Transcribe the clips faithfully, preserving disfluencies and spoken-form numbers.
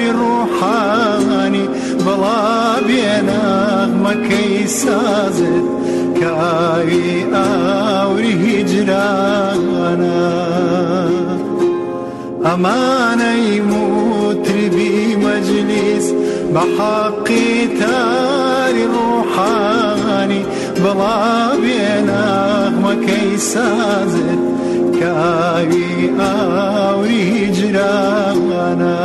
ڕوحانی بەڵا بێنەغمەکەی سازت کە ئاوی ئاوری هیجرانە ئەمانەی موتربی مەجلیس بە حەقی تاری ڕوحانی بەڵا بێنەغمەکەی سازت کە ئاوی ئاوری هیجرانە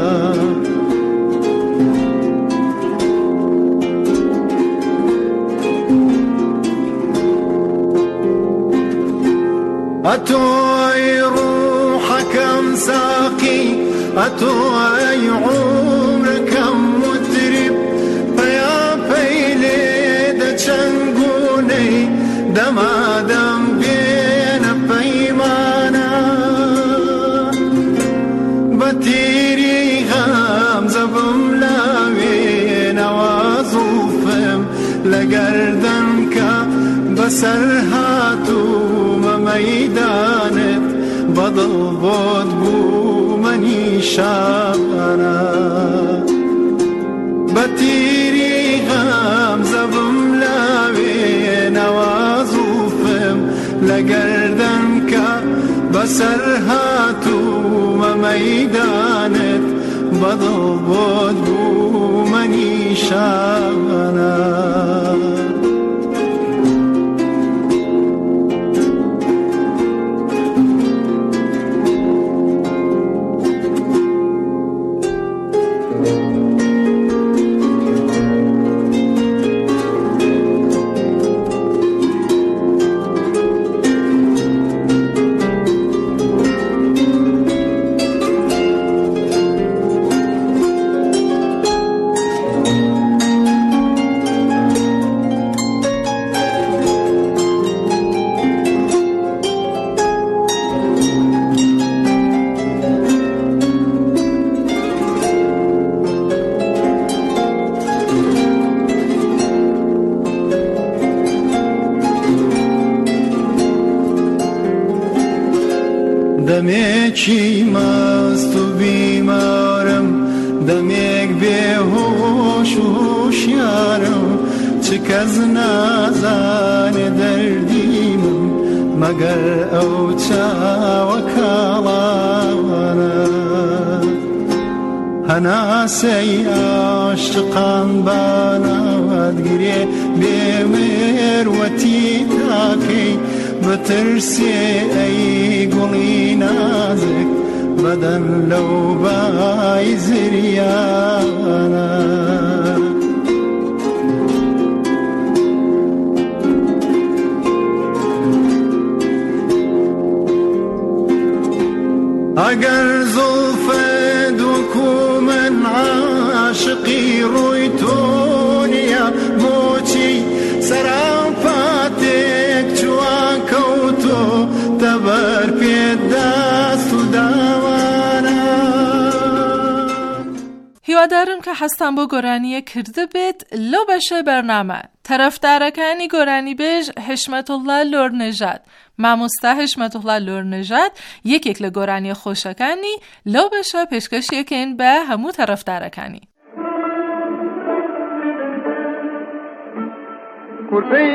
ئەتۆی ڕوحەکەم ساقی ئەتۆی عومرەکەم مترب پەیاپەی لێ دەچەنگونەی دەمادەم بێنە پەیمانە بە تیری غەمزە بم لاوێنەوە زوڵفم لە گەردەن کە بەسەر هاتوومە مەیدانت بەدڵ بۆت بوومە نیشانە بە تیری غەمزە بم لاوێنەوە زوڵفم لە گەردەن کە بەسەر هاتوومە مەیدانت بەدڵ بۆت بوومە نیشانە دەمێکی مەست و بیمارم دەمێک بێهۆش و هوشیارم چ کەس نازانێ دەردی من مەگەر ئەو چاوە کاڵانە هەناسەی عاشقان بانەوەتگرێ بێمێروەتی تاکەی بترسێ ئەی گوڵی نازک بەدەن لەو بای زریانە ئەگەر زوڵفت وەکو من عاشقی ڕووی تۆ نییە بۆچی سەراپاتێک چوان کەوتۆ تەبەر پێت دەست و داوانە هیوادارم کە هەستان بۆ گۆرانیە کرده بێت لەو بەشە بەرنامە تەرەفدارەکانی گۆرانی بێژ حشمەتوڵڵا لۆرنژاد مامۆستا حشمەتوڵڵا لۆرنژاد یەکێک لە گۆرانیە خۆشەکانی لەو بەشە پێشکەشیەکەین بە هەموو تەرەفدارەکانی. كربي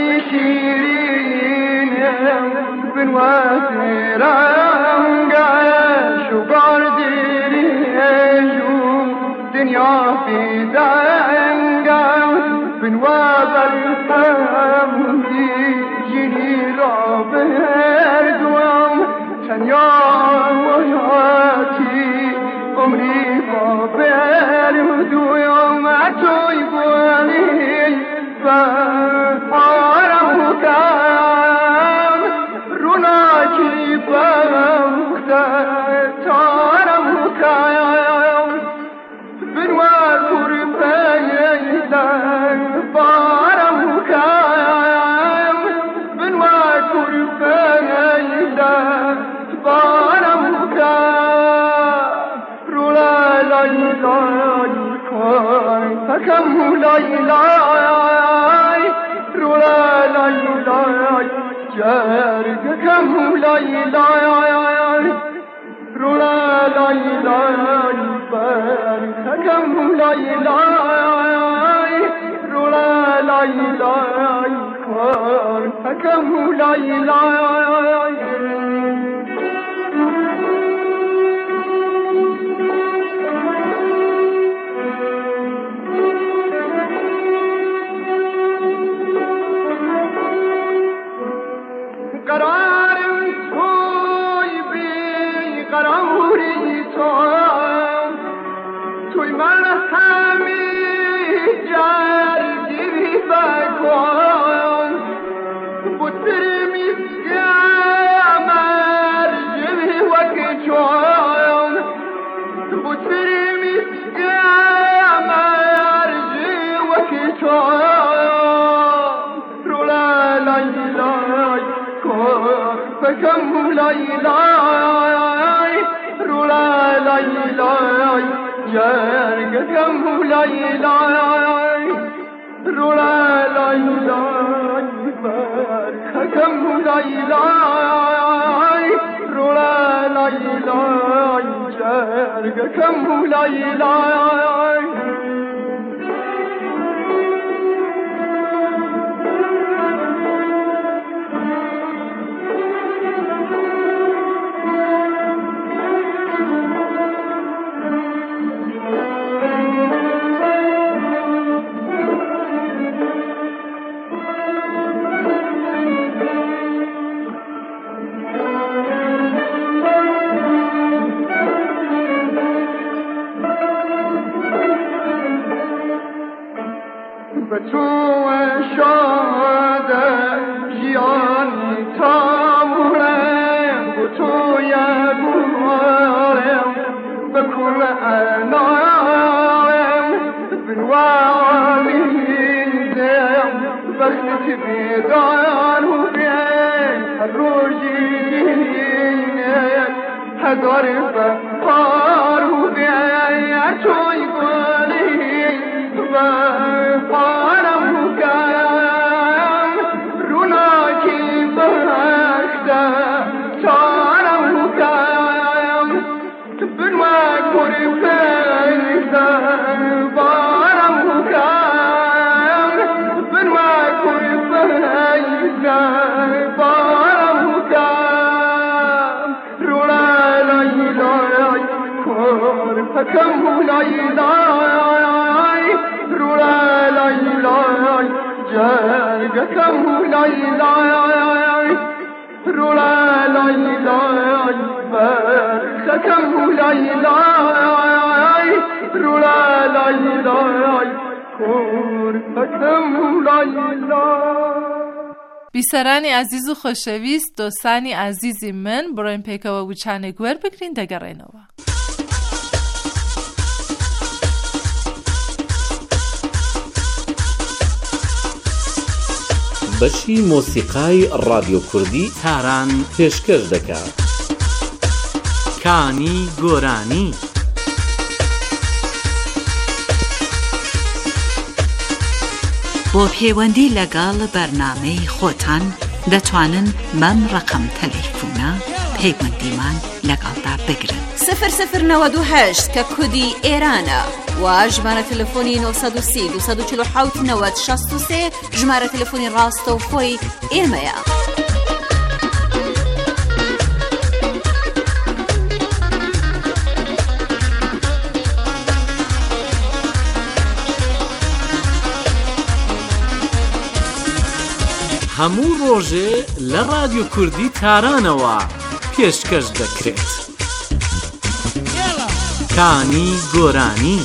شيرين بن واسران قاش وقرديري جو دنيا في دنقاش بن وابلتم جيني رابر دوام شنيا وياتي عمري بابر ودوام عتوي بوالي فارمكم روناكي بمختار تارمكم بنواكر بيدان فارمكم بنواكر بيدان فارمكم رولا لا لا فكم لا لا جاركم لا لا رولا لا لا برکم لای لای رولا لای لای برکم لای لای فكم ليلاي رولا ليلاي جارك كم ليلاي رولا ليلاي فكم ليلاي رولا ليلاي جارك كم ليلاي تو شاد جیانی تامورم تو یبورم بکل انام بنوالینم وقت بیدار و بین روزینم هزار بخار و بین توی گلی و فكم ليلاي رولا ليلاي جارك كم ليلاي رولا ليلاي فكم ليلاي رولا ليلاي فكم ليلاي بیسرانی عزیز و خوشویست دوستانی عزیزی من برایم پیکا و چانه گویر بگرین دگرینوا بەشی مۆسیقای ڕادیۆ کوردی تاران پێشکەش دەکات. کانی گۆرانی بۆ پەیوەندی لەگەڵ بەرنامەی خۆتان دەتوانن بەم ڕقم تەلەیفۆنە پەیوەندیمان لەگەڵدا بگرن. صفر صفر نود و هشت کە کودی ئێرانە و ژمارە تەلەفۆنی نۆ سەد و سی دو سەد و چل و حەوت نەوەت شەست و سێ ژمارە تەلەفۆنی ڕاستەوخۆی ئێمەیە. هەموو ڕۆژێ لە ڕادیۆ کوردی تارانەوە پێشکەش دەکرێت. کانی گۆرانی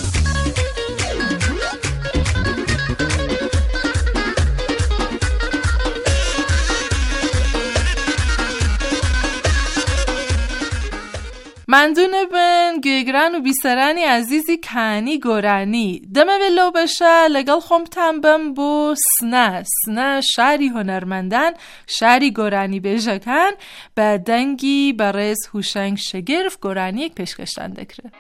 مندونه بن گوێگران و بیسەرانی عزیزی کانی گۆرانی دەمەوێت لەو بەشە لەگەڵ خۆمتان بم بۆ سنە سنە شاری هۆنەرمەندان شاری گۆرانی بێژەکان بە دەنگی بەڕێز هوشەنگ شەگرف گۆرانیەک پێشکەشتان دەکرێت.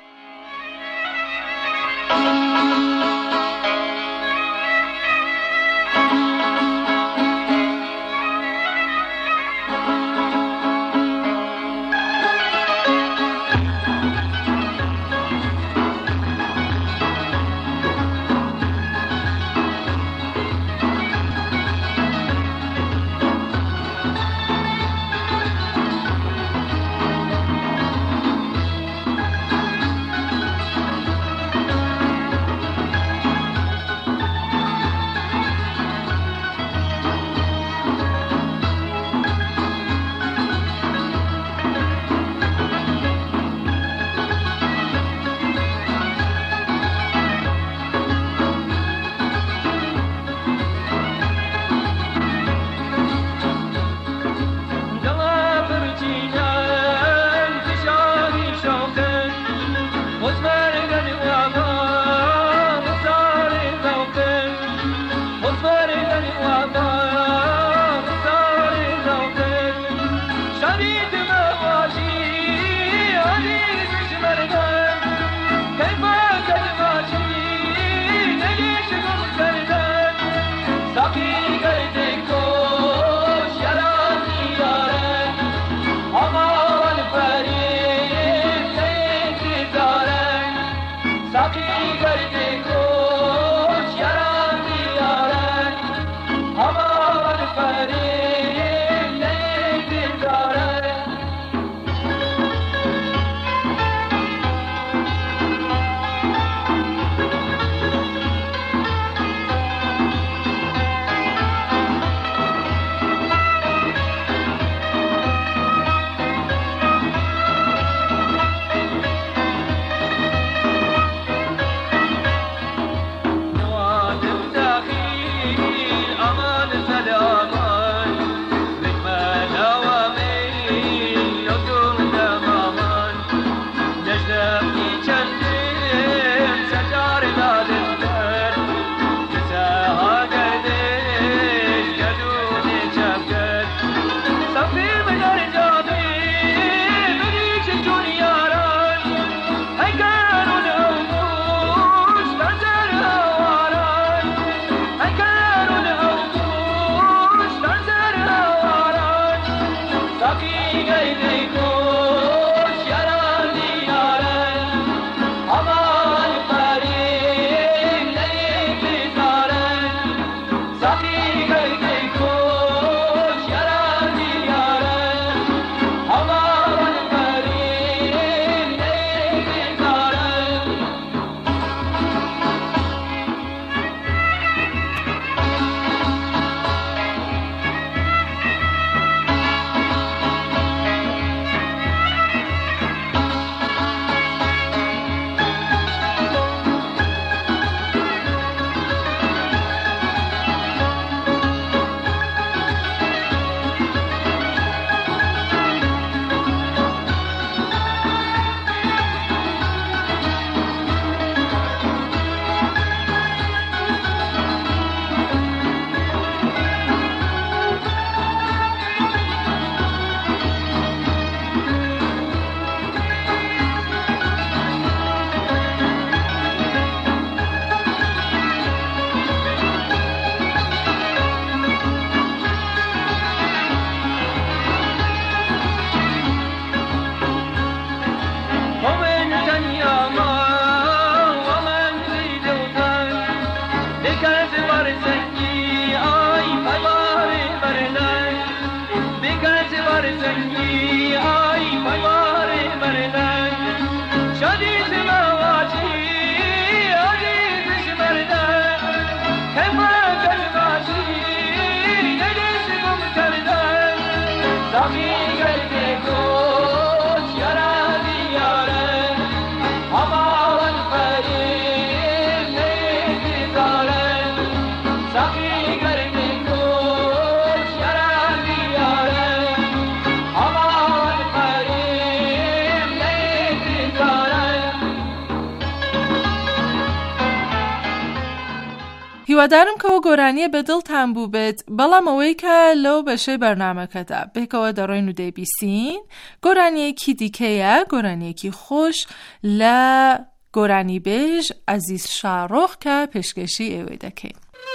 هیوادارم کەەوە گۆرانیە بەدڵتان بوو بێت، بەڵام ئەوەی کە لەو بەشەی بەرنامەکەدا بێکەوە دەڕۆین و دەیبیستین گۆرانیەکی دیکەیە، گۆرانیەکی خۆش لە گۆرانی بێژ عەزیز شاڕۆخ کە پێشکەشی ئێوەی دەکەین.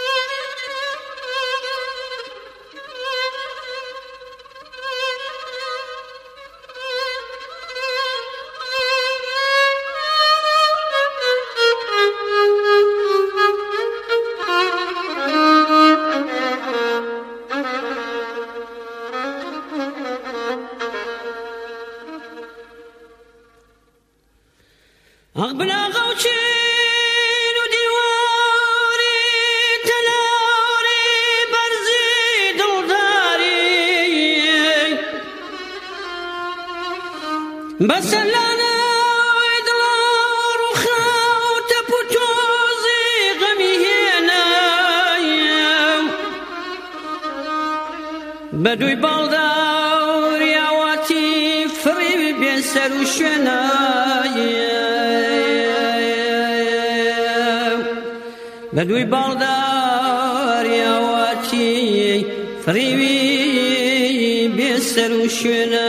أقبل غوشين وديواري تلاري برزي دلداري بس لنا إدلار وخاوت بوتوزي غمي هنا بدوي بالدار يا واتي فري بيسر وشناي بدوی باڵدار یاواتی فریوی بێسەر و شوێنە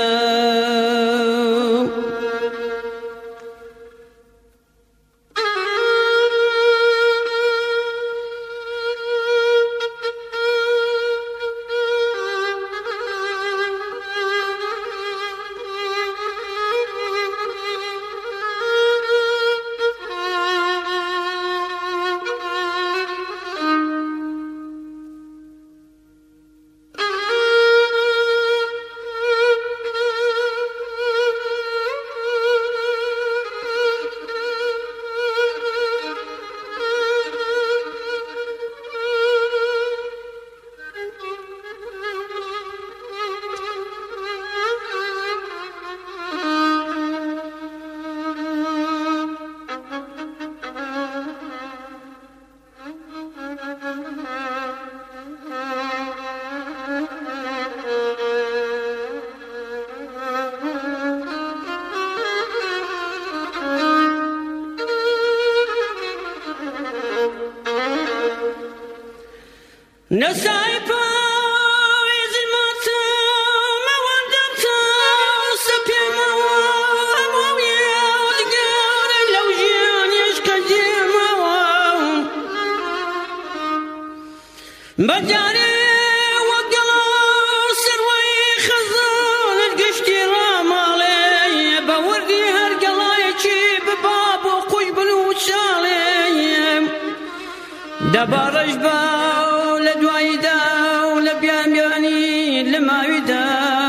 نسايبا ويزي ماتا ما وندمتا سبيما وامويا ودقار لو جيان يشكا جيما بجاري وقلا سروي خزان القشتي رامالي بوردي هرقلا يجيب باب وقوي بلوشالي دبارج با لدواي دا ولبيام يعني لما يدا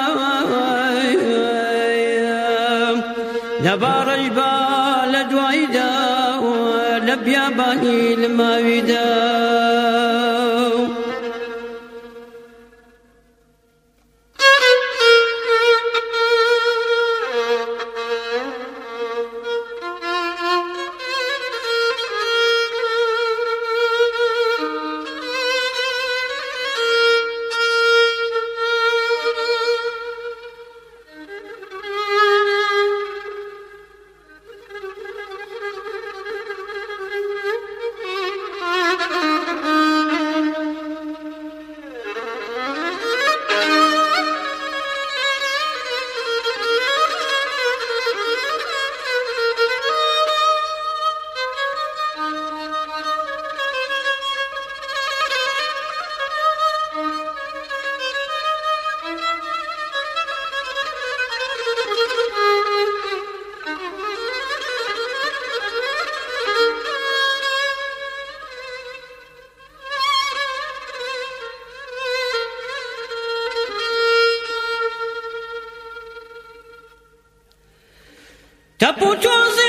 دبارج با لدواي دا ولبيام يعني لما يدا تبوتوزي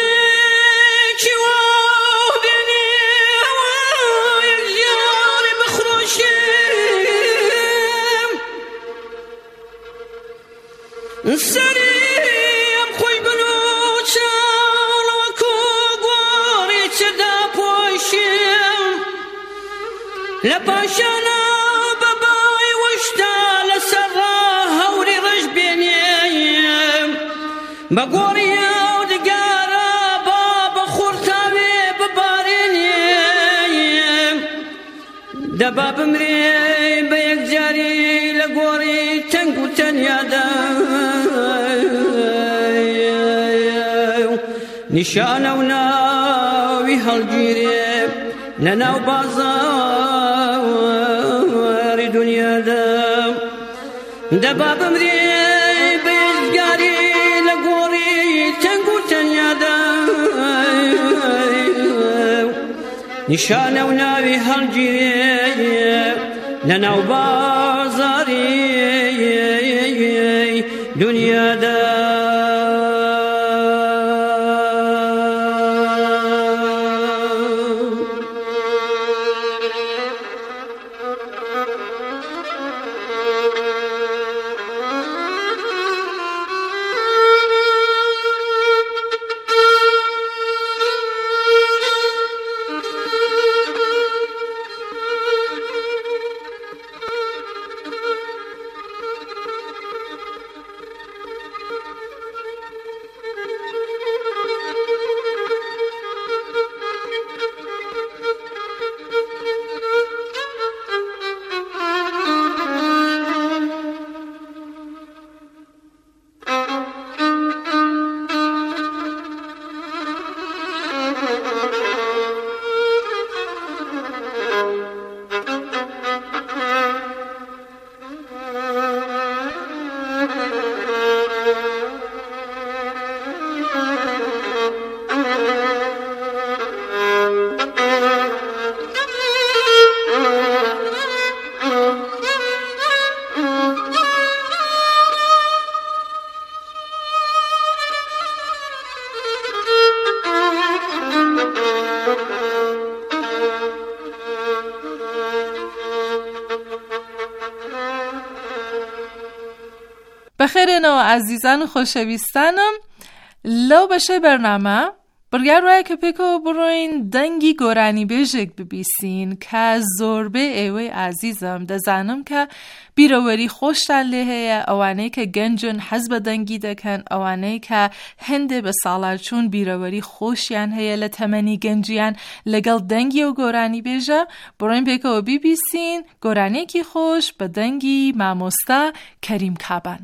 شواه بيني هواي الجاري بخروشي سریم خوی بلوچم وکو گوری چه دا پوشیم لپاشانا ببای وشتا لسر هوری رش بینیم بگوری او دگارا بابا خورتاوی ببارینیم دبا بمری به یک جاری لگوری تنگ و تنیادا نشانه و ناوی هلگیریم لناو بازار دنیا دا دبا بمری به یک جاری لگوری تنگ و تنیادا نشانه و ناوی هلگیریم لناو بازاری دنیا دا بخیرنا عزیزان خوشویستانم لو بشه برنامه برگر روی که پیکو بروین دنگی گورانی بیجک ببیسین که زوربه ایوی عزیزم دزانم که بیروری خوشتن لیه اوانه که گنجن حزب دنگی دکن اوانه که هنده به سالار چون بیروری خوشیان هیه لتمنی گنجیان لگل دنگی و گورانی بیجه بروین پیکو ببیسین گورانی کی خوش به دنگی ماموستا کریم کابان.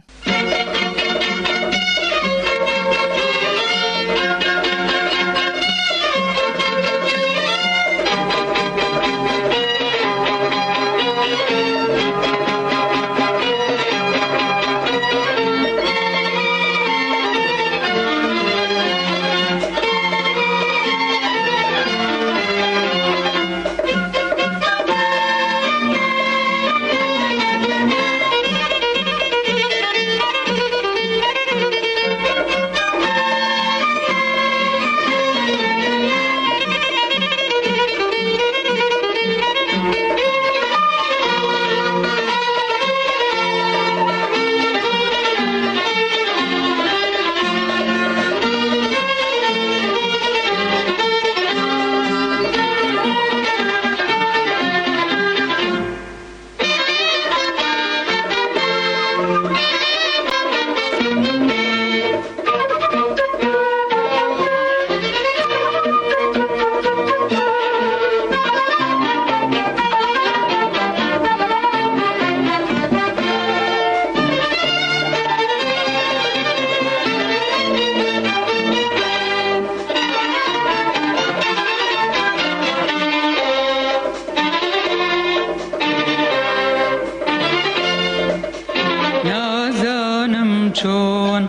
چون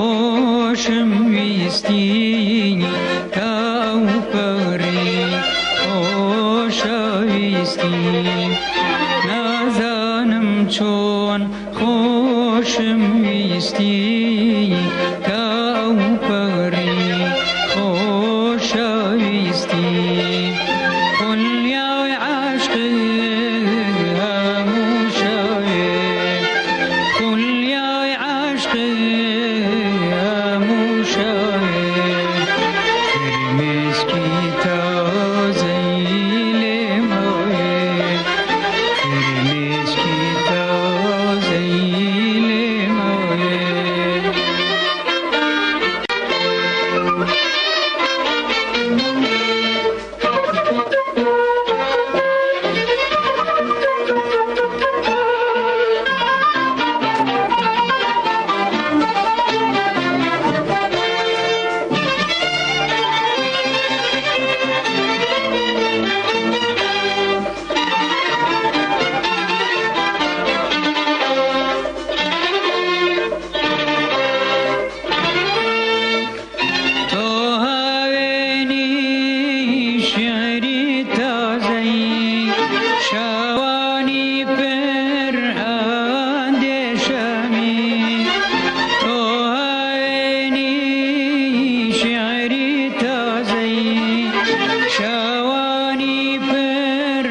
خوشم ویستی تاو پری خوش ویستی نازانم چون خوشم ویستی تاو پری خوش ویستی کل یا عاشقی هموشای کل یا عاشقی شوانی پر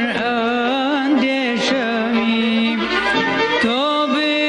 اندیشمی تو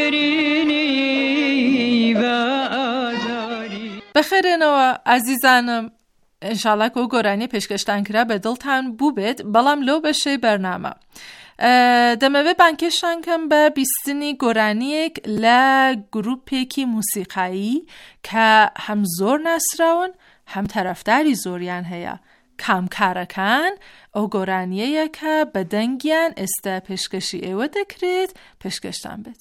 برینی و آزاری. بخێرێنەوە ئازیزانم، ئینشاڵا کۆ گۆرانی پێشکەشتانکرا بە دڵتان بوو بێت، بەڵام لەو بەشەی بەرنامە دەمەوێت بانکێشان کەم بە بیستنی گۆرانیەک لە گروپێکی موسیقایی کە هەم زۆر ناسراون هەم تەرەفداری زۆریان هەیە. کامکارەکان ئەو گۆرانیەیە کە بە دەنگیان ئێستا پێشکەشی ئێوە دەکرێت پێشکەشتان بێت.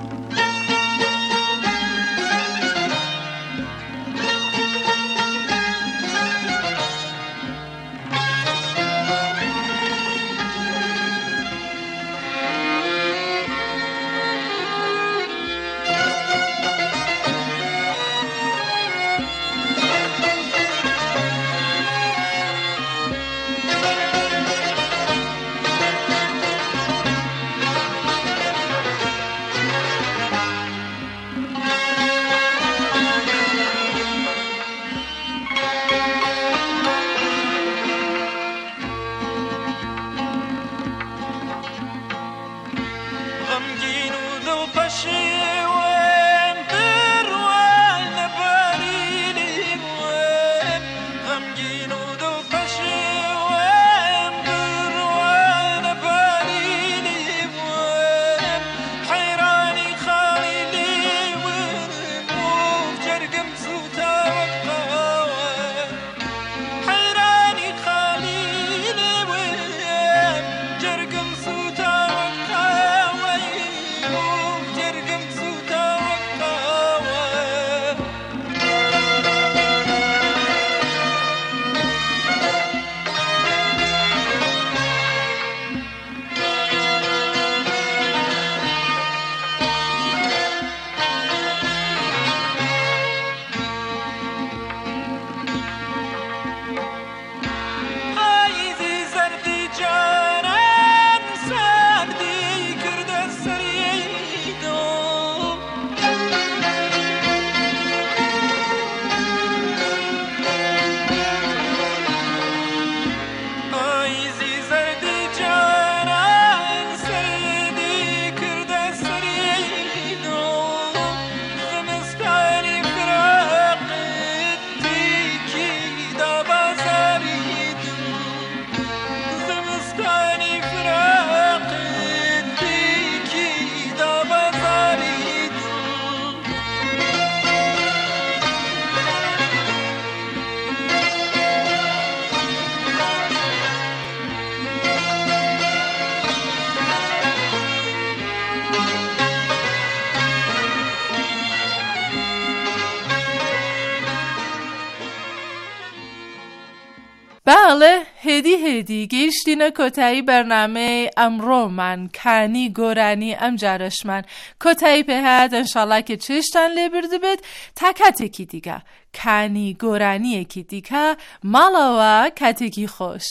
بەڵێ هێدی هێدی گەیشتینە کۆتایی بەرنامەی ئەمڕۆمان کانی گۆرانی ئەم جارەشمان کۆتایی پێهات ئەنشاڵا کە چێشتان لێ بردبێت تا کاتێکی دیکە کانی گۆرانیەکی دیکە ماڵەوە کاتێکی خۆش.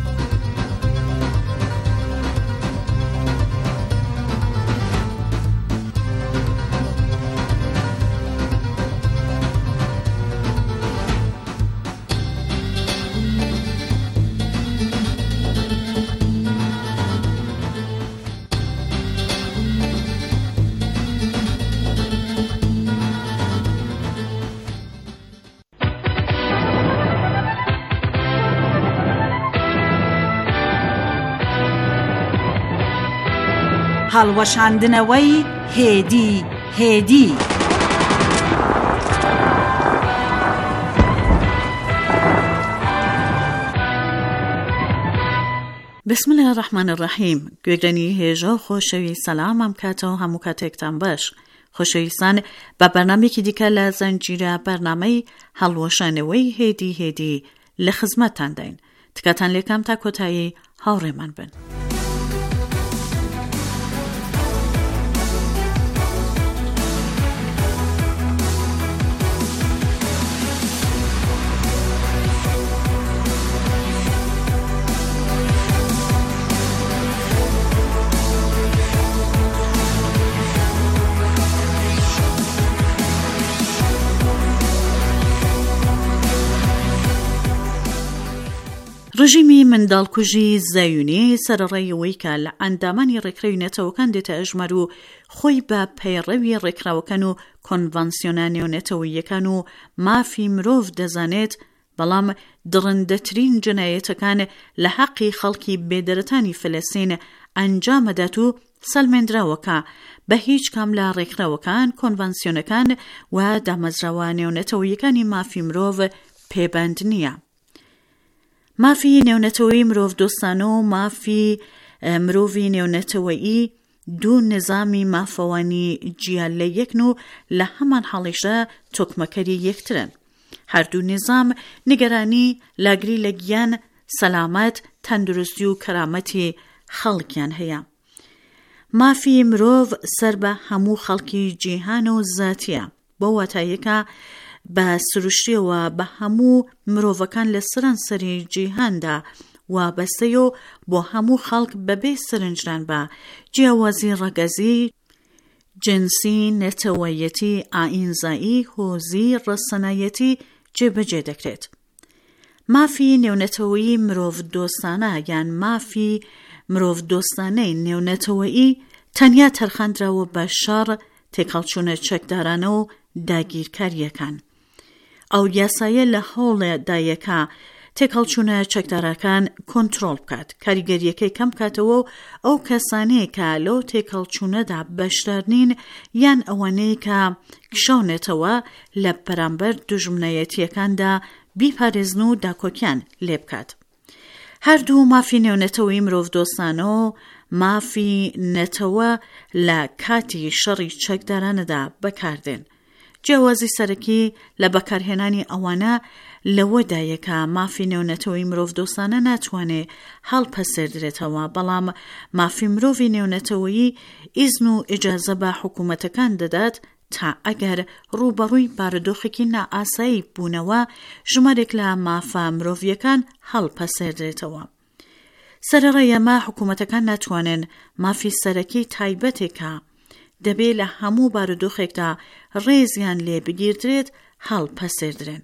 هەڵوەشاندنەوەی هێدی هێدی بسم الله الرحمن الرحیم. گوێگرانی هێژە و خۆشەوی سەلامم کاتەوە هەموو کاتێکتان باش. خۆشەویستان بە بەرنامێکی دیکە لە زەنجیرە بەرنامەی هەڵوەشانەوەی هێدی هێدی لە خزمەتتان داین. تکاتان لێکام تا کۆتایی هاوڕێمان بن. ڕژیمی منداڵکوژی زایونی سەرەڕێیەوەی کە لە ئەندامانی ڕێکخراوی نێتەوەکان دێتە ئەژمار و خۆی بە پەیڕەوی ڕێکخراوەکان و کۆنڤانسیۆنە نێونێتەوەییەکان و مافی مرۆڤ دەزانێت، بەڵام دڕندەترین جنایەتەکان لە حەقی خەڵکی بێدەرەتانی فەلەستین ئەنجامەدات و سەلمێنراوەکە بە هیچ کام لە ڕێکخراوەکان، کۆنڤانسیۆنەکان و دامەزراوە نێونێتەوەییەکانی مافی مرۆڤ پێبەند نییە. مافی نێونەتەوەیی مرۆڤ دۆستانە و مافی مرۆڤی نێونەتەوەیی دوو نظامی مافەوانی جیال لە یەکن و لە هەمان حاڵیشدا تۆکمەکەری یەکترن. هەردوو نظام نیگەرانی لاگری لە گیان، سەلامەت، تەندروستی و کەرامەتی خەڵکیان هەیە. مافی مرۆڤ سەر بە هەموو خەڵکی جیهان و زاتیە، بۆ واتایەکە بە سروشتیەوە بە هەموو مرۆڤەکان لە سەرانسەری جیهاندا وابەستەی و بۆ هەموو خەڵک بەبێ سەرنجدان بە جیاوازی ڕەگەزی، جنسی، نێتەوەیەتی، ئائینزایی، هۆزی، ڕەسەنایەتی جێبەجێ دەکرێت. مافی نێونەتەوەیی مرۆڤ دۆستانە یان مافی مرۆڤ دۆستانەی نێونەتەوەیی تەنیا تەرخاندراوە بە شەڕ، تێکەڵچوونە چەکدارانە و داگیرکاریەکان. ئەو یاسایە لە هەوڵدایەکە تێکەڵچوونە چەکدارەکان کۆنترۆل بکات، کاریگەریەکەی کەم بکاتەوە و ئەو کەسانەیە کە لەو تێکەڵچوونەدا بەشدار نین یان ئەوانەی کە کشاونێتەوە لە بەرامبەر دوژمنایەتیەکاندا بیپارێزن و داکۆکیان لێ بکات. هەردوو مافی نێونەتەوەیی مرۆڤ دۆستانە و مافی نەتەوە لە کاتی شەڕی چەکدارانەدا بەکاردێن. جیاوازی سەرەکی لە بەکارهێنانی ئەوانە لەوەدایەکە مافی نێونەتەوەی مرۆڤ دۆستانە ناتوانێت هەڵپەسێردرێتەوە، بەڵام مافی مرۆڤی نێونەتەوەیی ئیزن و ئیجازە بە حکوومەتەکان دەدات تا ئەگەر ڕوبەڕووی بارودۆخێکی نائاسایی بوونەوە ژمارێک لە مافە مرۆڤیەکان هەڵپەسێردرێتەوە. سەرەڕایەمە حکوومەتەکان ناتوانن مافی سەرەکی تایبەتێکە دەبێت لە هەموو بارودۆخێکدا ڕێزیان لێ بگیردرێت هەڵپەسێردرێن.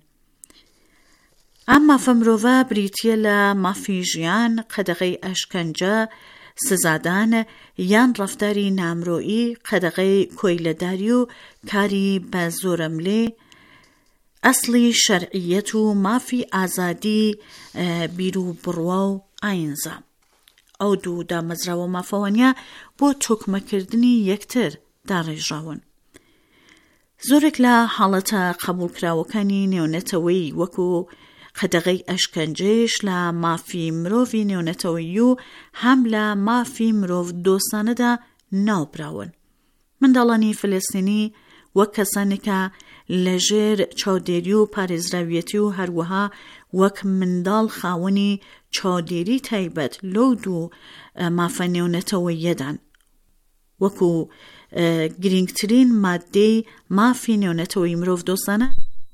ئەم مافە مرۆڤە بریتیە لە مافی ژیان، قەدەغەی ئەشکەنجە، سزادان یان ڕەفتاری نامرۆیی، قەدەغەی کۆیلەداری و کاری بە زۆرەملێ، ئەسڵی شەرعیەت و مافی ئازادی بیر و بڕوا و ئاینزە. ئەو دوو دامەزراوە مافەوانیا بۆ تۆکمەکردنی یەکتر داڕێژراون. زۆرێک لە حاڵەتە قبولکراوەکانی نێونەتەوەیی وەکو قەدەغەی ئەشکەنجەیش لە مافی مرۆڤی نێونەتەوەیی و هەم لە مافی مرۆڤ دۆستانەدا ناوبراون. منداڵانی فلەستینی وەک کەسانێکە لەژێر چاودێری و پارێزراویەتی و هەروەها وەک منداڵ خاوەنی چاودێری تایبەت لەو دوو مافە نێونەتەوەییەدان. وەکو گرنگترین مادەی مافی نێونەتەوەی مرۆڤ دۆستانە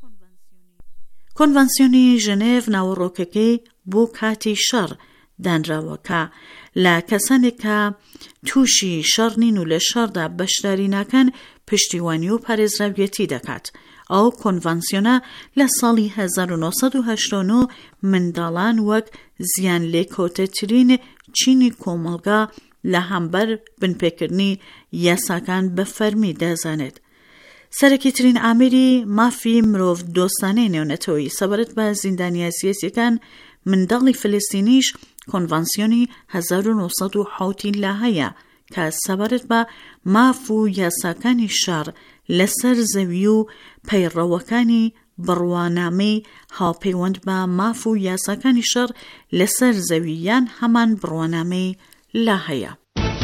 کۆنڤانسیۆنی ژنێڤ ناوەڕۆکەکەی بۆ کاتی شەڕ دانراوە کە لە کەسانێک کە تووشی شەڕ نین و لە شەڕدا بەشداری ناکەن پشتیوانی و پارێزراویەتی دەکات. ئەو کۆنڤانسیۆنە لە ساڵی هەزار و نۆسەد و هەشتا و نۆ منداڵان وەک زیان لێکۆتەترین چینی کۆمەڵگا لە هەمبەر بنپێکردنی یاساکان بە فەرمی دەزانێت. سەرەکیترین ئامێری مافی مرۆڤ دۆستانەی نێونەتەوەیی سەبارەت بە زیندانیە سیاسیەکان منداڵی فلەستینیش کۆنڤانسیۆنی هەزار و نۆسەد و حەوتی لا هەیە کە سەبارەت بە ماف و یاساکانی شار لەسەر زەوی و پەیڕەوەکانی بڕوانامەی هاوپەیوەند بە ماف و یاساکانی شەڕ لەسەر زەوییان هەمان بڕوانامەی لا هەیە.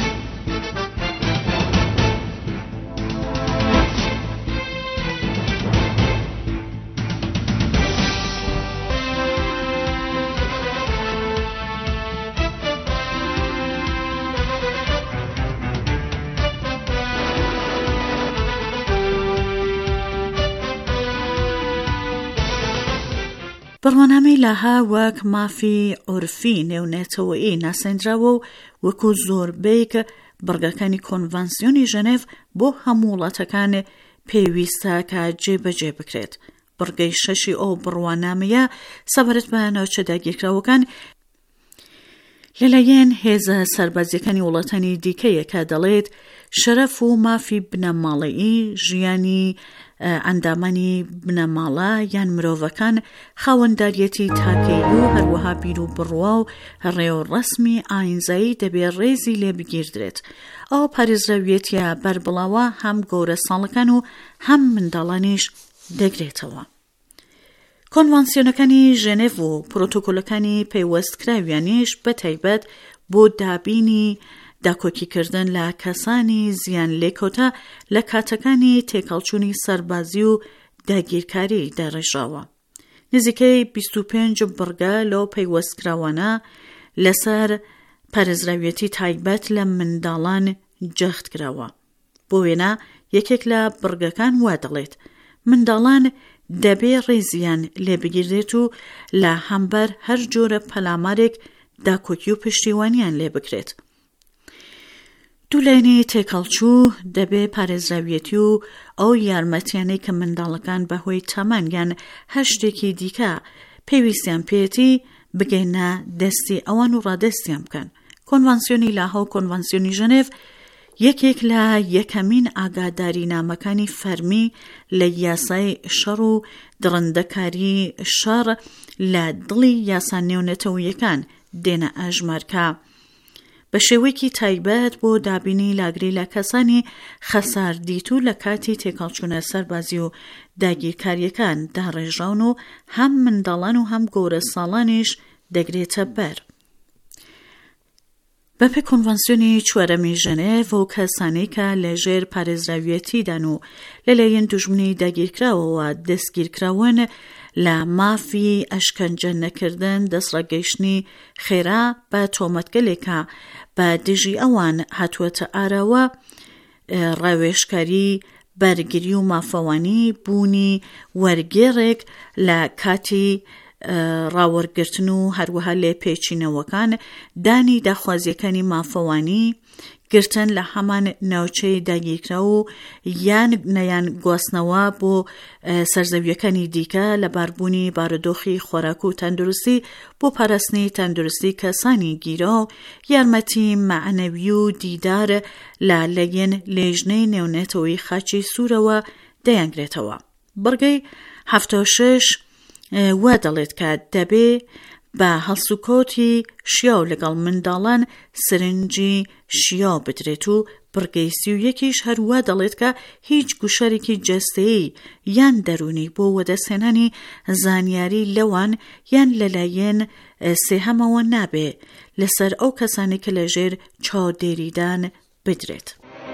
بڕوانامەی لاها وەک مافی عورفی نێونێتەوەیی ناسێنراوە و وەکو زۆربەیەک بڕگەکانی کۆنڤانسیۆنی ژنێڤ بۆ هەموو وڵاتەکان پێویستە کە جێبەجێ بکرێت. بڕگەی شەشی ئەو بڕوانامەیە سەبارەت بە ناوچە داگیرکراوەکان لەلایەن هێزە سەربازیەکانی وڵاتانی دیکەیە کە دەڵێت شەرەف و مافی بنەماڵەیی ژیانی ئەندامانی بنەماڵە یان مرۆڤەکان خاوەنداریەتی تاکەی و هەروەها بیر و بڕوا و ڕێوەڕەسمی ئاینزایی دەبێت ڕێزی لێ بگیردرێت. ئەو پارێزراویەتیە بەربڵاوە هەم گەورە ساڵەکان و هەم منداڵانیش دەگرێتەوە. کۆنڤانسیۆنەکانی ژنێڤ و پرۆتۆکۆلەکانی پەیوەستکراویانیش بەتایبەت بۆ دابینی داکۆکیکردن لە کەسانی زیان لێکۆتە لە کاتەکانی تێکەڵچوونی سەربازی و داگیرکاری دەڕێژاوە. نزیکەی بیست و پێنج بڕگە لەو پەیوەستکراوانە لەسەر پارێزراویەتی تایبەت لە منداڵان جەخت کراوە. بۆ وێنە یەکێک لە بڕگەکان وا دەڵێت منداڵان دەبێ ڕێزیان لێ بگیردێت و لە هەمبەر هەر جۆرە پەلامارێک داکۆکی و پشتیوانیان لێ بکرێت. دوولێنی تێکەڵچوو دەبێ پارێزراویەتی و ئەو یارمەتیانەی کە منداڵەکان بەهۆی تەمان یان هەر شتێکی دیکە پێویستیان پێێتی بگەینە دەستی ئەوان و ڕادەستیان بکەن. کۆنڤانسیۆنی لاهاو و کۆنڤانسیۆنی ژنێڤ یەکێک لە یەکەمین ئاگاداری نامەکانی فەرمی لە یاسای شەڕ و دڕندەکاری شەڕ لە دڵی یاسا نێونەتەوەیەکان دێنە ئاژمارکە بە شێوەیەکی تایبەت بۆ دابینی لاگری لە کەسانی خەسار دیتو لە کاتی تێکەڵچوونە سەربازی و داگیرکاریەکان داڕێژاون و هەم منداڵان و هەم گەورە ساڵانیش دەگرێتە بەر. بەپێ کۆنڤانسیۆنی چوارەمی ژنێڤ و کەسانەی کە لەژێر پارێزراویەتیدان و لەلایەن دوژمنی داگیرکراوەوە دەستگیرکراون لە مافی ئەشکەنجە نەکردن دەستڕاگەیشتنی خێرا بە تۆمەتگەلێکە بە دژی ئەوان هاتووەتە ئاراوە ڕاوێژکاری بەرگری و مافەوانی بوونی وەرگێڕێک لە کاتی ڕاوەرگرتن و هەروەها لێ پێچینەوەکان دانی داخوازیەکانی مافەوانی گرتن لە هەمان ناوچەی داگیرکرا و یان نەیان گواستنەوە بۆ سەرزەویەکانی دیکە لە باربوونی بارودۆخی خۆراک و تەندروستی بۆ پاراستنی تەندروستی کەسانی گیرا و یارمەتی معنەوی و دیدار لە لەگەن لێژنەی نێونێتەوەی خاچی سوورەوە دەیانگرێتەوە. بڕگەی هەفتە و شەش وا دەڵێت کە دەبێ بە هەڵسوکۆتی شیاو لەگەڵ منداڵان سرنجی شیاو بدرێت و بڕگەی سی و یەکیش هەروە دەڵێت کە هیچ گوشارێکی جەستەیی یان دەرونی بۆ وەدەسێنانی زانیاری لەوان یان لەلایەن سێهەمەوە نابێ لەسەر ئەو کەسانی کە لەژێر چاودێریدان بدرێت.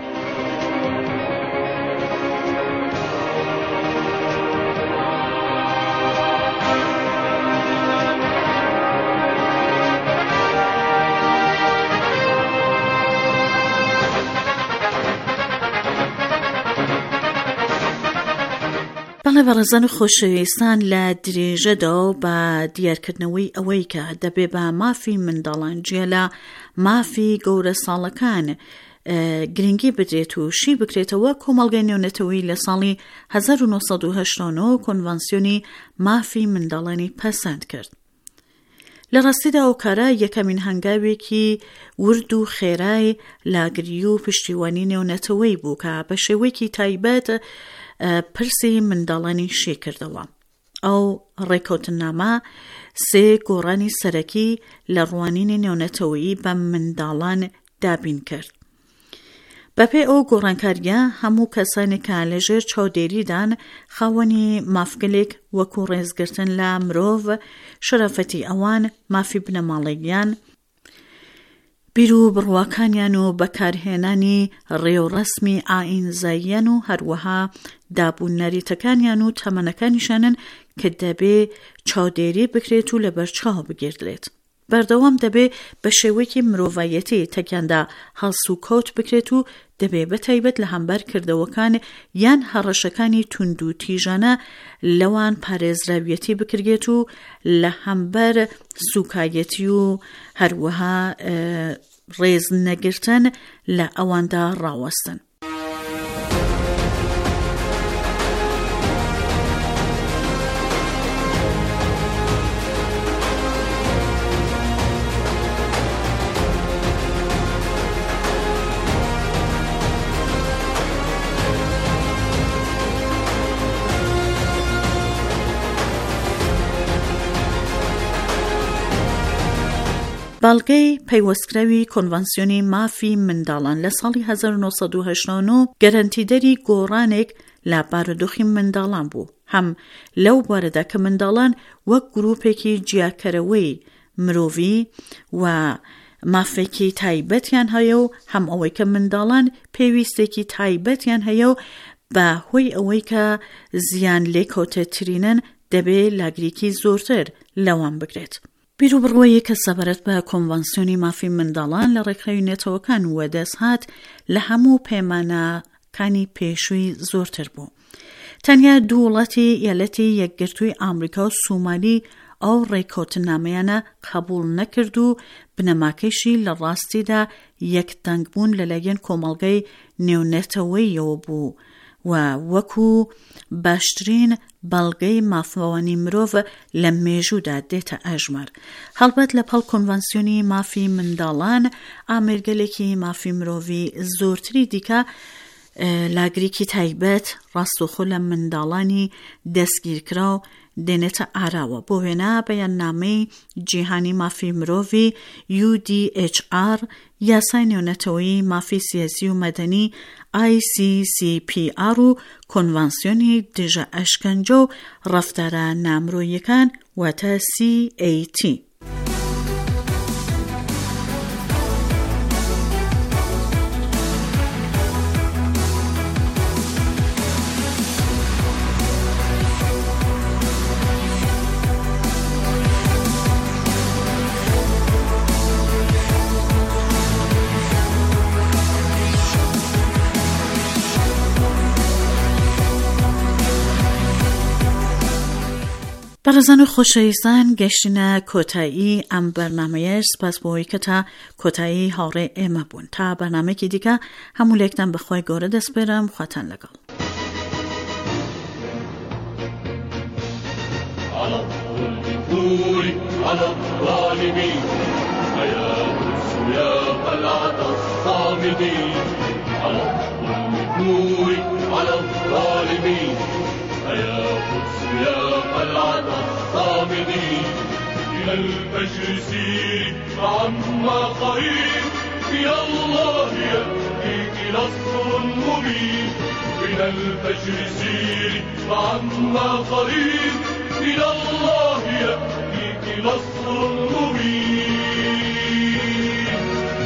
بەڵێ بەڕێزان و خۆشەویستان لە درێژەدا و بە دیارکردنەوەی ئەوەی کە دەبێ بە مافی منداڵان جێ لە مافی گەورە ساڵەکان گرنگی بدرێت و شی بکرێتەوە کۆمەڵگەی نێونەتەوەی لە ساڵی هەزار و نۆسەد و هەشتا و نۆ کۆنڤانسیۆنی مافی منداڵانی پەسەند کرد. لە ڕاستیدا ئەو کارە یەکەمین هەنگاوێکی ورد و خێرای لاگری و پشتیوانی نێونەتەوەی بوو کە بە شێوەیەکی تایبەت پرسی منداڵانی شێ کردەوە. ئەو ڕێکەوتنامە سێ گۆڕانی سەرەکی لە ڕوانینی نێونەتەوەیی بە منداڵان دابین کرد. بەپێ ئەو گۆڕانکاریە هەموو کەسانێکە لەژێر چاودێریدان خاوەنی مافگلێک وەکو ڕێزگرتن لە مرۆڤ شەرەفەتی ئەوان مافی بنەماڵەییان بیر و بڕواکانیان و بەکارهێنانی ڕێوڕەسمی ئائینزاییان و هەروەها دابوون نەریتەکانیان و تەمەنەکانیشانن کە دەبێ چاودێری بکرێت و لە بەرچاو بگیردرێت. بەردەوام دەبێ بە شێوەیەکی مرۆڤایەتی تەکیاندا هەڵس و کەوت بکرێت و دەبێ بەتایبەت لە هەمبەر کردەوەکان یان هەڕەشەکانی توند و تیژانە لەوان پارێزراویەتی بکرێت و لە هەمبەر سوکایەتی و هەروەها ڕێز نەگرتن لە ئەواندا ڕاوەستن. باڵگەی پەیوەستکراوی کۆنڤانسیۆنی مافی منداڵان لە ساڵی هەزار و نۆسەد و هەشتا و نۆ گەرەنتیدەری گۆڕانێک لە بارودۆخی منداڵان بوو، هەم لەو بارەدا کە منداڵان وەک گروپێکی جیاکەرەوەی مرۆڤی و مافێکی تایبەتیان هەیە و هەم ئەوەی کە منداڵان پێویستێکی تایبەتیان هەیە و بە هۆی ئەوەی کە زیان لێکۆتێترینن دەبێت لاگریکی زۆرتر لەوان بگرێت. بیرروبڕوەیە کە سەبارەت بە کۆنڤانسیۆنی مافی منداڵان لە ڕێکخراوی نێتەوەکان وەدەست هات لە هەموو پەیمانەکانی پێشووی زۆرتر بوو. تەنیا دوو وڵاتی یەلەتی یەکگرتووی ئامریکا و سومالی ئەو ڕێکۆتنامەیانە قبول نەکرد و بنەماکەیشی لە ڕاستیدا یەکدەنگبوون لەلایەن کۆمەڵگەی نێونەتەوەیەوە بوو و وەکو باشترین بەڵگەی مافەوانی مرۆڤ لە مێژوودا دێتە ئەژمار. هەڵبەت لە پەڵ کۆنڤانسیۆنی مافی منداڵان ئامێرگەلێکی مافی مرۆڤی زۆرتری دیکە لاگریکی تایبەت ڕاستوخۆ لە منداڵانی دەستگیرکرا و دێنێتە ئاراوە بۆ وێنە بەیاننامەی جیهانی مافی مرۆڤی یو دی ئێچ ئار، یاسای نێونەتەوەیی مافی سیاسی و مەدەنی ئای سی سی پی ئار و کۆنڤانسیۆنی دژە ئەشکەنجە و ڕەفتارە نامرۆییەکان واتە سی ئەی تی. بەڕێزان و خۆشەویستان، گەشتنە کۆتایی ئەم بەرنامەیەش سپاس بۆەوەی کە تا کۆتایی هاوڕێ ئێمە بوون. تا بەرنامەیەکی دیکە هەموو لێکتان بەخوای گەورە دەسپێرم. خواتان لەگەڵ. يا قلعة الصامدين إلى الفجر سيري فعما قريب يا الله يأتيك نصر مبين. إلى الفجر سيري فعما قريب إلى الله يأتيك نصر مبين.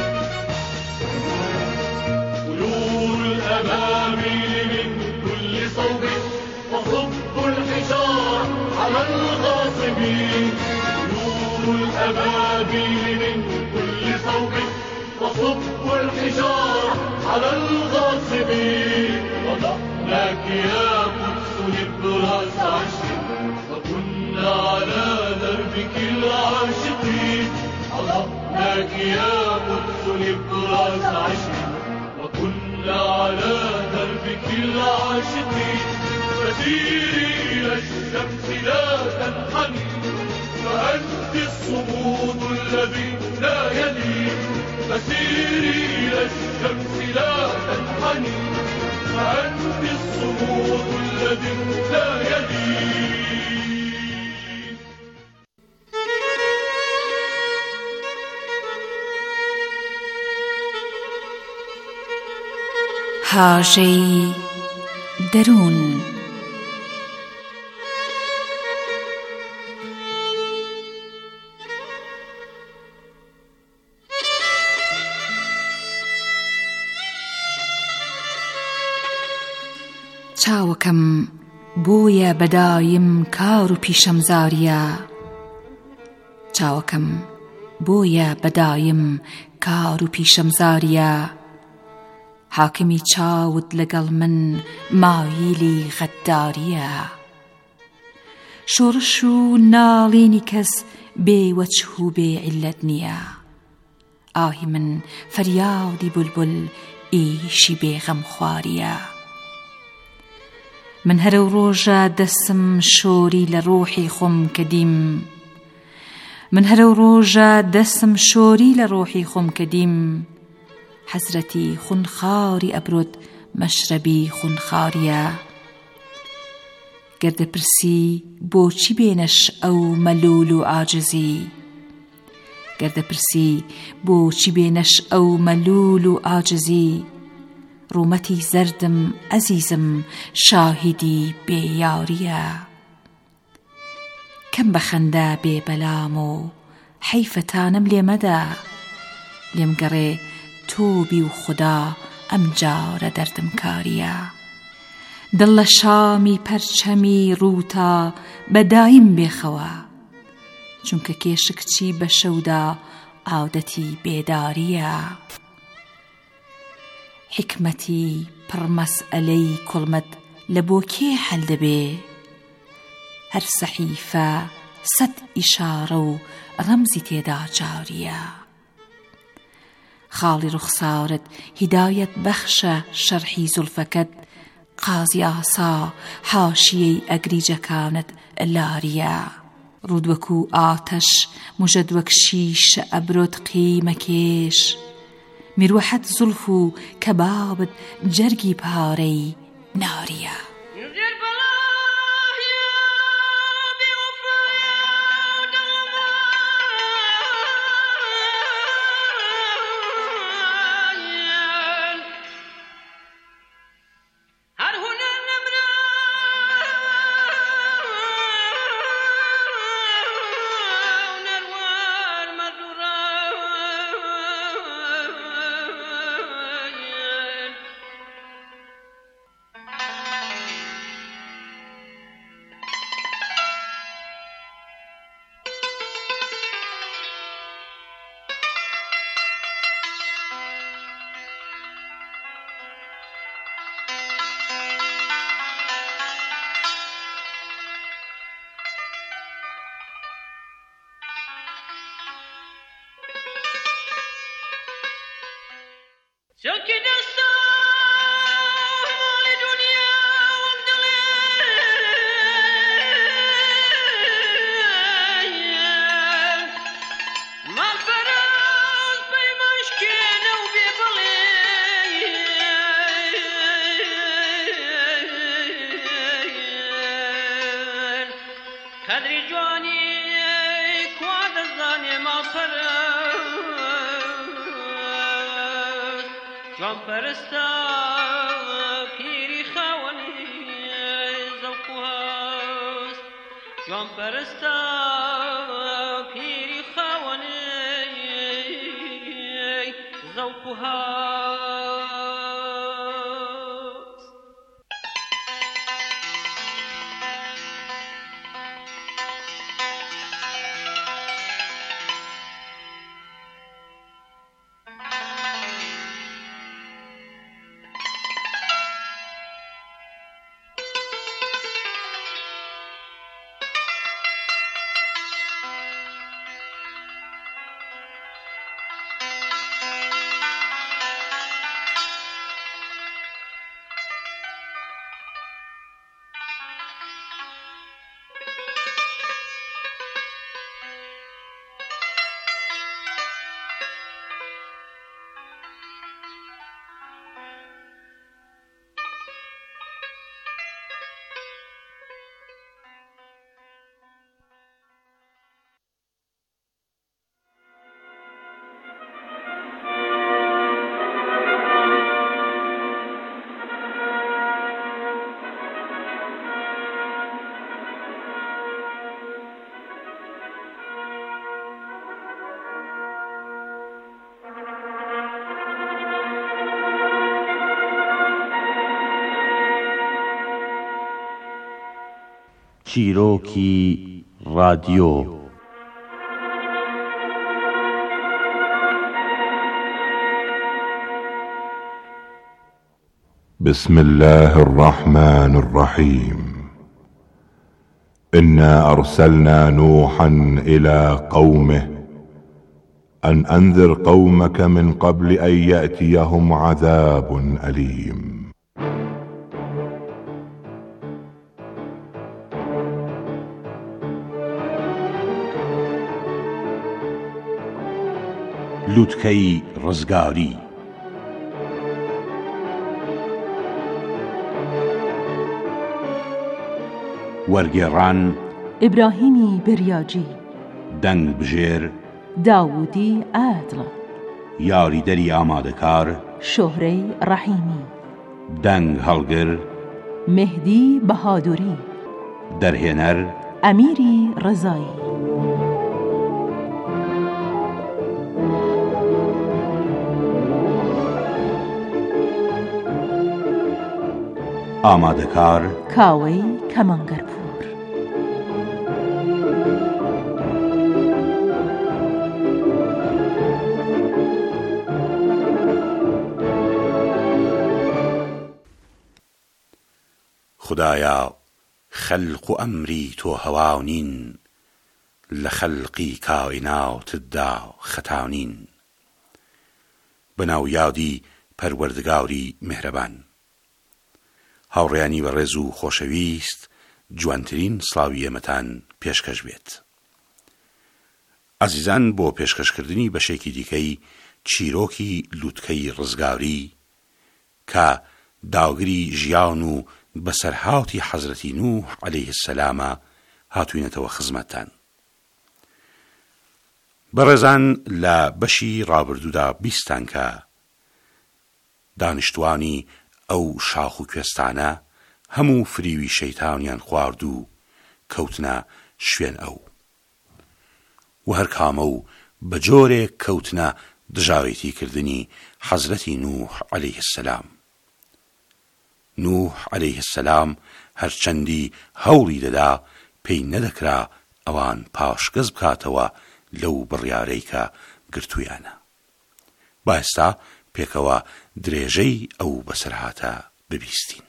طيور الأبابيل من كل صوب وصب الحجار على الغاصبين. طيور الأبابيل من كل صوب وصب الحجار على الغاصبين. وضعناك يا قدس لبراس عشق وكنا على دربك العاشقين. وضعناك يا قدس لبراس عشق وكنا على دربك العاشقين. فسيري إلى الشمس لا تنحني فأنت الصمود الذي لا يلين. فسيري إلى الشمس لا تنحني فأنت الصمود الذي لا يلين. هاژەی دەروون. چاوەکەم بۆیە بەدایم کار و پیشەمزاریە. چاوەکەم بۆیە بەدایم کار و پیشەمزاریە. حاکمی چاوت لەگەڵ من مایلی غەداریە. شۆڕش و ناڵینی کەس بێوەجه و بێعیلەت نییە. ئاهی من فەریادی بولبول ئیشی بێغەم خواریە. من هەرە و ڕۆژە دەسم شۆری لە ڕۆحی خۆم کەدیم. من هەرە و ڕۆژە دەسم شۆری لە ڕۆحی خۆم کەدیم. حەزرەتی خونخاری ئەبرۆت مەشرەبی خونخاریە. گەردەپرسی بۆچی بێنەش ئەو مەلول و عاجزی. گەردەپرسی بۆچی بێنەش ئەو مەلول و ئاجزی ڕوومەتی زەردم ئەزیزم شاهیدی بێیاریە کەم بەخەندە بێ بەلام و حەیفەتانم لێمەدا لێم گەڕێ تۆبی و خوددا ئەم جارە دەردم کاریە دڵ لە شامی پەرچەمی ڕووتا بەدایم بێخەوە چونکە کێشکچی بە شەودا عادەتی بێداریە حکمەتی پڕمەسئلەی کوڵمت لە بۆ کێ حەل دەبێ هەر سەحیفە سەد ئیشارە و ڕەمزی تێدا جاریە خاڵی ڕوخسارت هیدایەت بەخشە شەرحی زولفەکەت قازی ئاسا حاشیەی ئەگریجەکانت لاریە ڕوودوەکو ئاتەش موژەد وەک شیشە ئەبرۆت قیمەکێش میروەحەت زولف و کەبابت جەرگی پارەی ناریە چەکی دەستا ماڵی دنیا وەک دڵێ ماڵپەرست پەیمانشکێنە و بێ بەڵێ قەدری جوانی کوا دەزانێ ماڵپەرست جوان پەرستە پیری خاوەنی زەوق و هەست جوان پەرستە پیری خاوەنی زەوق و هەست چیرۆکی رادیۆ بسم الله الرحمن الرحيم إنا أرسلنا نوحا إلى قومه أن أنذر قومك من قبل أن يأتيهم عذاب أليم لوتکەی ڕزگاری وەرگێڕان ئیبراهیمی بریاجی دەنگ بژێر داوودی عادڵ، یاریدەری ئامادەکار شۆهرەی ڕەحیمی، دەنگ هەڵگر مهدی بەهادووری، دەرهێنەر ئەمیری ڕزایی. ئامادەکار کاوەی کەمانگەرپوور. خدایە خەلق و ئەمری تۆ هەواونین، لە خەلقی کائیناتتدا خەتاونین. بەناو یادی پەروەردگاری میهرەبان، هاوڕێیانی بەڕێز و خۆشەویست، جوانترین سڵاوی ئێمەتان پێشکەش بێت. عەزیزان، بۆ پێشکەشکردنی بەشێکی دیکەی چیرۆکی لووتکەی ڕزگاری کە داگری ژیان و بەسەرهاوتی حەزرەتی نوح عەلەیه السەلامە هاتووینەتەوە خزمەتتان. بەڕێزان، لە بەشی ڕابردوودا بیستان کە دانیشتوانی ئەو شاخ و کوێستانە هەموو فریوی شەیتانیان خوارد و کەوتنە شوێن ئەو و هەر کامە و بە جۆرێک کەوتنە دژاوێتی کردنی حەزرەتی نوح عەلەیه السەلام. نوح عەلەیه السەلام هەرچەندی هەوڵی دەدا پێی نەدەکرا ئەوان پاشگەز بکاتەوە لەو بڕیارەی کە گرتوویانە. با ئێستا پێکەوە درێژەی ئەو بەسەرهاتە ببیستین.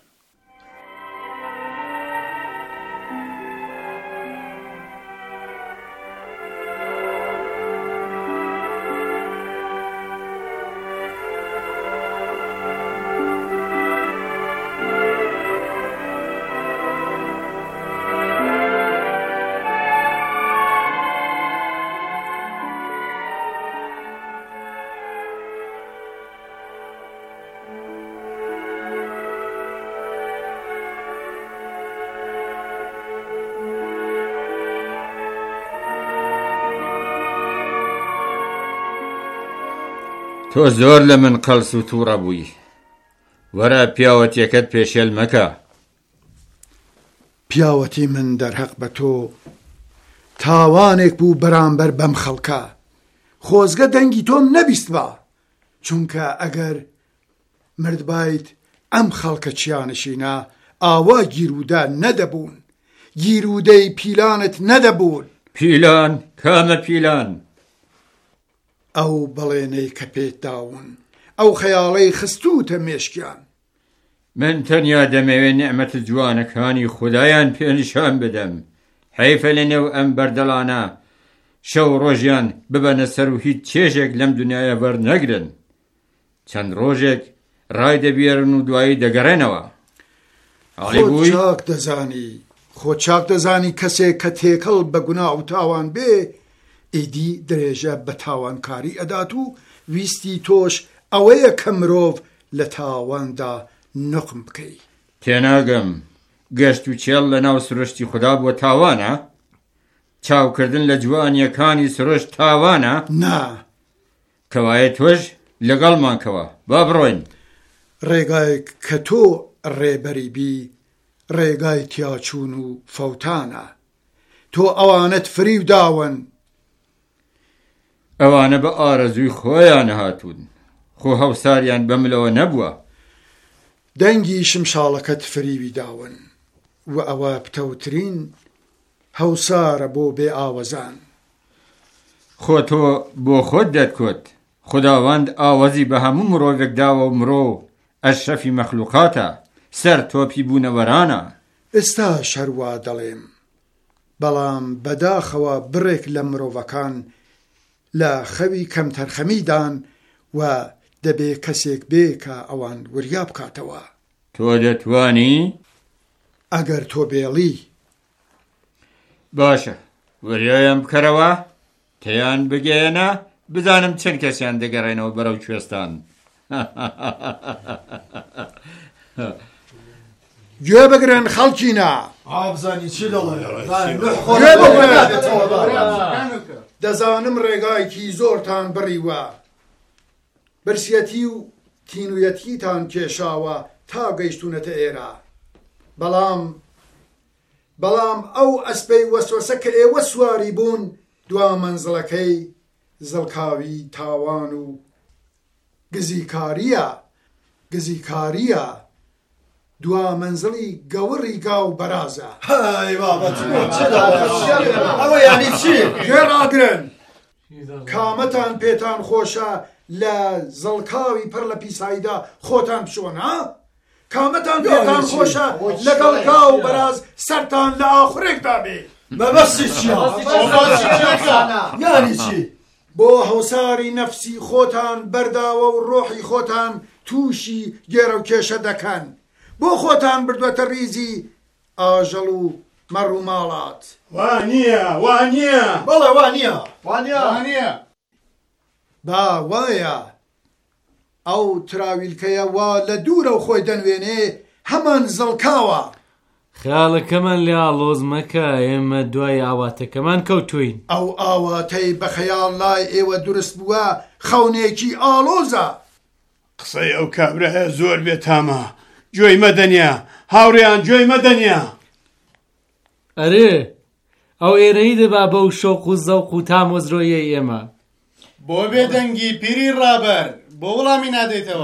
تۆ زۆر لە من قەلس و تووڕە بووی، وەرە پیاوەتیەکەت پێشێل مەکە. پیاوەتی من دەرهەق بە تۆ تاوانێک بوو بەرامبەر بەم خەڵکە، خۆزگە دەنگی تۆم نەبیست بە، چونکە ئەگەر مردبایت ئەم خەڵکە چیانشینە ئاوا گیرودە نەدەبوون، گیرودەی پیلانت نەدەبوون. پیلان؟ کامە پیلان؟ ئەو بەڵێنەی کە پێت داون، ئەو خەیاڵەی خستوتە مێشکیان. من تەنیا دەمەوێت نێعمەتە جوانەکانی خودایان پێنیشان بدەم. حەیفە لەنێو ئەم بەردەڵانە شەو ڕۆژیان ببەنە سەر و هیچ چێژێک لەم دنیاە بەرنەگرن. چەند ڕۆژێک ڕای دەبێرن و دوایی دەگەڕێنەوە. خۆ چاک دەزانی، خۆ چاک دەزانی کەسێک کە تێکەڵ بە گونا و تاوان بێ ئیدی درێژە بە تاوانکاری ئەدات و ویستی تۆش ئەوەیە کە مرۆڤ لە تاواندا نقم بکەی. تێناگەم گەشت و چێڵ لە ناو سروشتی خوددا بۆ تاوانە؟ چاوکردن لە جوانیەکانی سروشت تاوانە؟ نا، کەوایە تۆش لەگەڵمان کەوە، با بڕۆین. ڕێگایەک کە تۆ ڕێبەری بی ڕێگای تیاچوون و فەوتانە. تۆ ئەوانت فریو داون، ئەوانە بە ئارەزووی خۆیان هاتوون، خۆ هەوساریان بەملەوە نەبووە. دەنگی شمشاڵەکەت فریوی داون و ئەوە پتەوترین هەوسارە بۆ بێ ئاوەزان. خۆ تۆ بۆ خۆت دەتکۆت، خوداوەند ئاوەزی بە هەموو مرۆڤێک داوە و مرۆ ئەشرەفی مەخلوقاتە، سەر تۆپی بوونەوەرانە. ئێستا شەروا دەڵێم، بەڵام بەداخەوە بڕێک لە مرۆڤەکان لە خەوی کەم تەرخەمیدان و دەبێ کەسێک بێ کە ئەوان وریا بکاتەوە. تۆ دەتوانی؟ ئەگەر تۆ بێڵی. باشە، وریایان بکەرەوە، تێیان بگەێنە، بزانم چەند کەسیان دەگەڕێنەوە بەرەو کوێستان. گوێ بگرن خەڵکینە. ئابزانی چی دەڵێ؟ گوێ بگرن. دەزانم ڕێگایکی زۆرتان بڕیوە، برسیەتی و تینویەتیتان کێشاوە تا گەیشتونەتە ئێرە. بەڵام بەڵام ئەو ئەسپەی وەسوەسە کە ئێوە سواری بوون دوا مەنزڵەکەی زڵکاوی تاوان و گزیکاریە گزیکاریە دوا مەنزڵی گەوڕی گاو بەرازە. های بابەت ئەوە یانی چی؟ گێڕاگرن کامەتان پێتان خۆشە لە زڵکاوی پڕ لە پیساییدا خۆتان بشۆنە؟ کامەتان پێتان خۆشە لەگەڵ گاو بەراز سەرتان لە ئاخورێکدا بێ؟ مەبەستی چیە؟ یانی چی؟ بۆ هەوساری نەفسی خۆتان بەرداوە و ڕۆحی خۆتان تووشی گێرە و کێشە دەکەن، بۆ خۆتان بردووەتە ریزی ئاژەڵ و مەڕ و ماڵات. وانییە وانییە بەڵێ وانییە وانییە با وایە ئەو تراویلکەیە وا لە دوورە و خۆی دەنوێنێ هەمان زڵکاوە. خیاڵەکەمان لێ ئاڵۆز مەکە، ئێمە دوای ئاواتەکەمان کەوتوین. ئەو ئاواتەی بە خەیاڵ لای ئێوە دروست بووە خەونێکی ئاڵۆزە. قسەی ئەو کابرایە زۆر بێتامە. گوێی مەدەنیا هاوڕێیان گوێی مەدەنیا. ئەرێ ئەو ئێرەی دەبا بەو شۆق و زەوق و تامۆزرۆیە ئێمە. بۆ بێدەنگی پیری ڕابەر بۆ وەڵامی نادەیتەوە.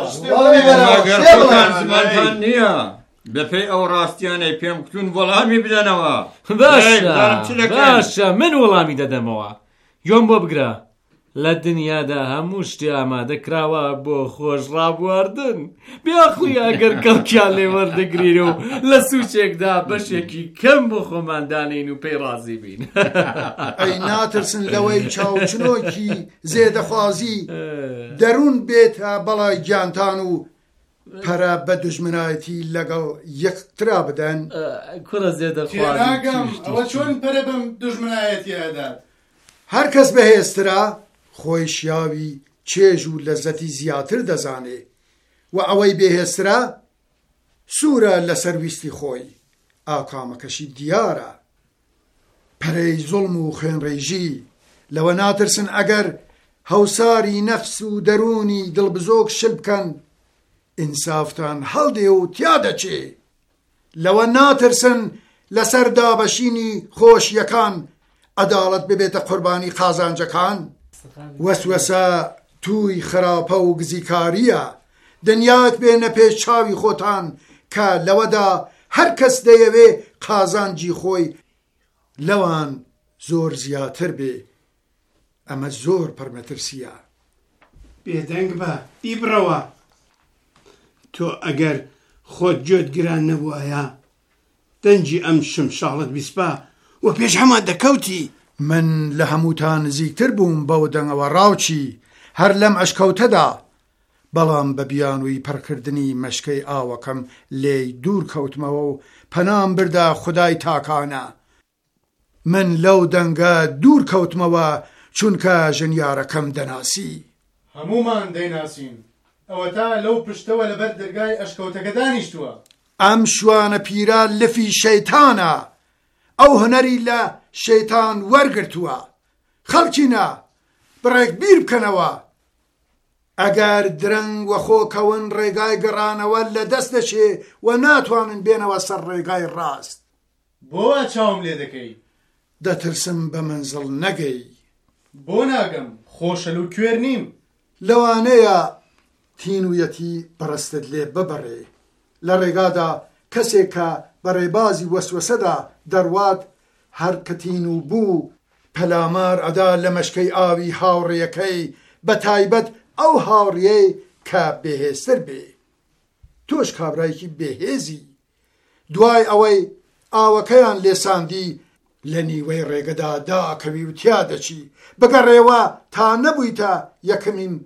زمانتان نییە بەپێی ئەو ڕاستیانەی پێم کتون وەڵامی بدەنەوە. باشە باشە من وەڵامی دەدەمەوە. یۆم بۆ بگرە، لە دنیادا هەموو شتی ئامادە کراوە بۆ خۆش ڕابواردن. بیاخوی ئەگەر کەڵکیان لێ وەردەگرین و لە سوچێکدا بەشێکی کەم بۆ خۆمان دانین و پێی ڕازی بین. ئەی ناترسن لەوەی چاوچنۆکی زێدەخوازی دەروون بێتە بەڵای گیانتان و پەرە بە دوژمنایەتی لەگەڵ یەکترا بدەن. کوڕە زێدەخوازی ناگەم ئەوە چۆن پەرە بەم دوژمنایەتی ئەدات؟ هەر کەس بەهێزترا خۆی شیاوی چێژ و لەزەتی زیاتر دەزانێ و ئەوەی بێهێزترا سوورە لەسەر ویستی خۆی. ئاکامەکەشی دیارە. پەرەی زوڵم و خوێنڕێژی لەوە ناترسن ئەگەر هەوساری نەفس و دەرونی دڵبزۆک شل بکەن ئینسافتان هەڵدێ و تیا دەچێ. لەوە ناترسن لەسەر دابەشینی خۆشیەکان عەداڵەت ببێتە قوربانی قازانجەکان. وەسوەسە تووی خراپە و گزیکاریە. دنیات بێنە پێش چاوی خۆتان کە لەوەدا هەر کەس دەیەوێ قازانجی خۆی لەوان زۆر زیاتر بێ. ئەمە زۆر پەرمەترسیە. بێدەنگ بە ئیبرەوە. تۆ ئەگەر خۆت گوێت گران نەبووایە دەنجی ئەم شمشاڵت بیسپا و پێش هەمان دەکەوتی. من لە هەمووتان نزیکتر بووم بەو دەنگەوە ڕاوچی هەر لەم ئەشکەوتەدا، بەڵام بە بیانووی پڕکردنی مەشکەی ئاوەکەم لێی دوور کەوتمەوە و پەنام بردا خودای تاکانە. من لەو دەنگە دوور کەوتمەوە چونکە ژەنیارەکەم دەناسی. هەمومان دەیناسین. ئەوە تا لەو پشتەوە لەبەر دەرگای ئەشکەوتەکە دانیشتووە. ئەم شوانە پیرە لفی شەیتانە. ئەو هەنەری لە شەیتان وەرگرتووە. خەڵکینە بڕێک بیر بکەنەوە. ئەگەر درەنگ وەخۆکەون ڕێگای گەڕانەوە لە دەست دەچێ و ناتوانن بێنەوە سەر ڕێگای ڕاست. بۆ چاوم لێ دەکەی؟ دەترسم بە منزڵ نەگەی. بۆ ناگەم خۆشەل و کوێر نیم. لەوانەیە تینویەتی پەرستت لێ ببەڕێ. لە ڕێگادا کەسێک کە بەڕێبازی وەسوەسەدا دەڕوات هەر کە تین و بوو پەلامار ئەدا لە مەشکەی ئاوی هاوڕێیەکەی بە تایبەت ئەو هاوڕێی کە بێهێزتر بێ. تۆش کابرایکی بێهێزی. دوای ئەوەی ئاوەکەیان لێساندی لە نیوەی ڕێگەدا داکەوی و تیا دەچی بگەڕێوە تا نەبوویتە یەکەمین